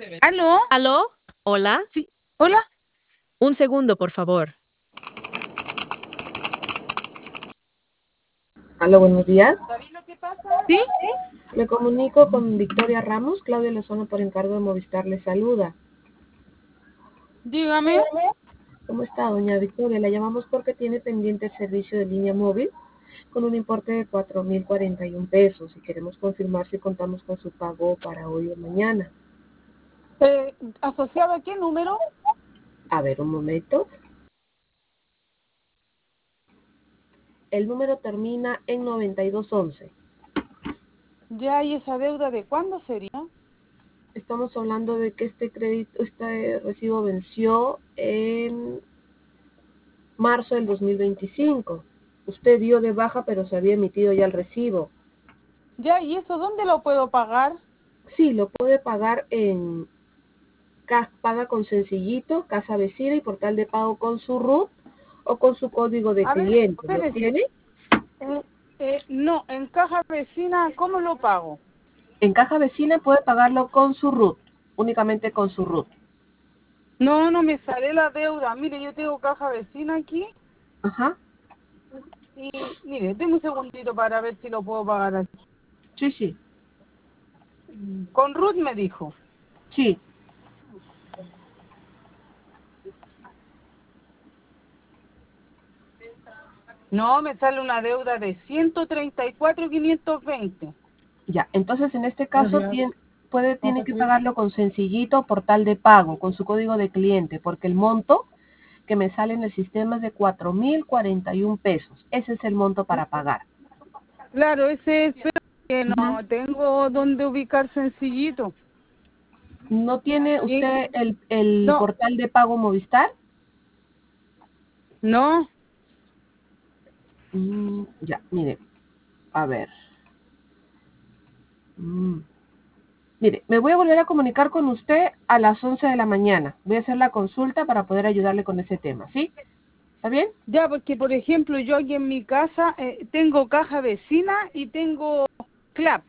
¿Aló? ¿Aló? Hola. Sí. ¿Hola? Un segundo, por favor. Aló, buenos días. ¿Sí? Me comunico con Victoria Ramos. Claudia Lozano, por encargo de Movistar, le saluda. Dígame. ¿Cómo está, doña Victoria? La llamamos porque tiene pendiente el servicio de línea móvil con un importe de 4.041 pesos y queremos confirmar si contamos con su pago para hoy o mañana. ¿Asociado a qué número? A ver, un momento. El número termina en 9211. Ya, ¿y esa deuda de cuándo sería? Estamos hablando de que este recibo venció en marzo del 2025. Usted dio de baja, pero se había emitido ya el recibo. Ya, ¿y eso dónde lo puedo pagar? Sí, lo puede pagar en Paga con Sencillito, Casa Vecina y Portal de Pago con su RUT o con su código de A ver, cliente. ¿Lo espérese. tiene? No, en caja vecina, ¿cómo lo pago? En Caja Vecina puede pagarlo con su RUT, únicamente con su RUT. No, no me sale la deuda. Mire, yo tengo caja vecina aquí Ajá, y, mire, denme un segundito para ver si lo puedo pagar aquí. sí, sí, Con Ruth me dijo. sí. No, me sale una deuda de 134.520. Ya, entonces en este Buenos caso días. ¿Cómo tiene está que tu vida? pagarlo con Sencillito, Portal de Pago, con su código de cliente, porque el monto que me sale en el sistema es de 4.041 pesos. Ese es el monto para pagar. Claro, ese es, pero que Ujú. no tengo dónde ubicar sencillito. ¿No tiene Y, usted el no, portal de pago Movistar? no, Ya, mire, a ver. Mm, Mire, me voy a volver a comunicar con usted a las 11 de la mañana. Voy a hacer la consulta para poder ayudarle con ese tema, ¿sí? ¿Está bien? ya, porque por ejemplo yo aquí en mi casa tengo caja vecina y tengo CLAP.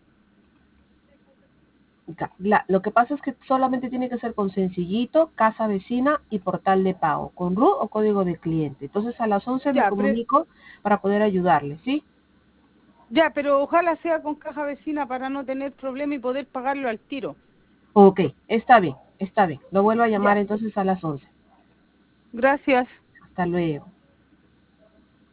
Ya, lo que pasa es que solamente tiene que ser con Sencillito, Casa Vecina y Portal de Pago, con RUT o código de cliente. Entonces a las 11 me Ya, comunico para poder ayudarle, ¿sí? ya, pero ojalá sea con caja vecina para no tener problema y poder pagarlo al tiro. Ok, está bien, está bien. Lo vuelvo a llamar Ya, entonces a las 11. gracias. Hasta luego.